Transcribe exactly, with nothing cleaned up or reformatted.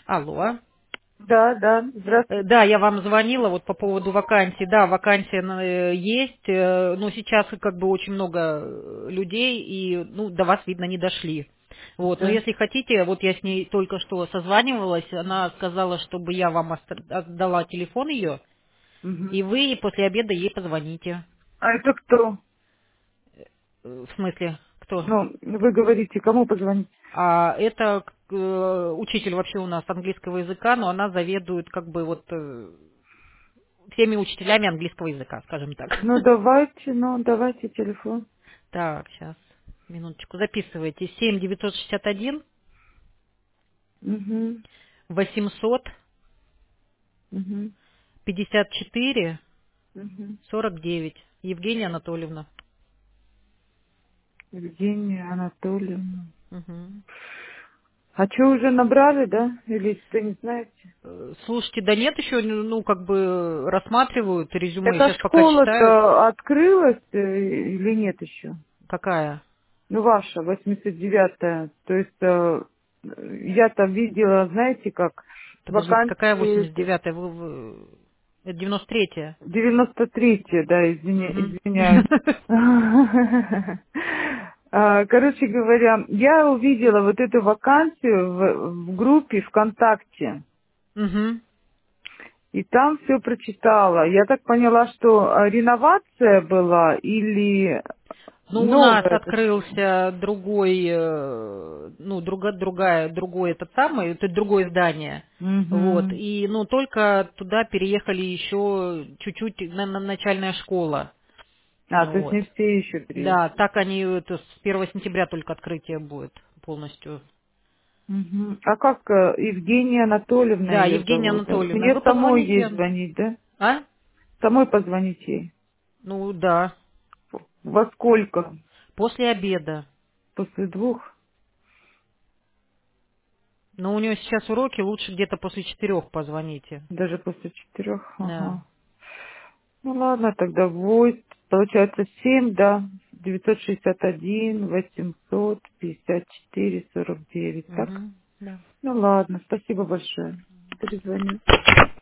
Алло. Да, да, Э, здравствуйте. Да, я вам звонила вот по поводу вакансии. Да, вакансия э, есть, э, но сейчас как бы очень много э, людей, и ну, до вас, видно, не дошли. Вот, но Да. если хотите, вот я с ней только что созванивалась, она сказала, чтобы я вам оста- отдала телефон ее, и Мгм. вы после обеда ей позвоните. А это кто? Э, В смысле, кто? Ну, вы говорите, кому позвонить? А это э, учитель вообще у нас английского языка, но она заведует как бы вот э, всеми учителями английского языка, скажем так. Ну, давайте, ну, давайте телефон. Так, сейчас, минуточку, записывайте. семь девятьсот шестьдесят один Угу, восемьсот угу, пятьдесят четыре угу. сорок девять. Евгения Анатольевна. Евгения Анатольевна. Мгм. А что, уже набрали, да? Или ты не знаете? Э, Слушайте, да нет еще, ну, как бы рассматривают резюме, Так а сейчас пока читают. школа-то открылась э, или нет еще? Какая? Ну, ваша, восемьдесят девятая. То есть э, я там видела, знаете, как Подождите, какая вакансии восемьдесят эти. девятая? Вы, вы- Это девяносто третья. девяносто третье, да, извиня- Мгм. извиняюсь. А, Короче говоря, я увидела вот эту вакансию в, в группе ВКонтакте, Мгм. и там все прочитала. Я так поняла, что а, реновация была или Ну, у нас новая это что? открылся другой, э, ну, друга, другая, другой этот самый, это другое здание. Вот. Мгм. И, ну, только туда переехали еще чуть-чуть на, на начальная школа. А, то есть Вот. не все еще Да, приехали. так они, это с первого сентября только открытие будет полностью. Мгм. А как э, Евгения Анатольевна Да, ее Евгения зовут? Да? Анатольевна, Мне вы самой позвоните. ей звонить, да? А? Самой позвонить ей. Ну, да, Во сколько? после обеда. После двух? Но у нее сейчас уроки, лучше где-то после четырех позвоните. Даже после четырех? Да. Ага. Ну ладно, тогда восемь, получается семь, да, девятьсот шестьдесят один, восемьсот пятьдесят четыре, сорок девять, так? Мгм. Да. Ну ладно, спасибо большое. Перезвоню.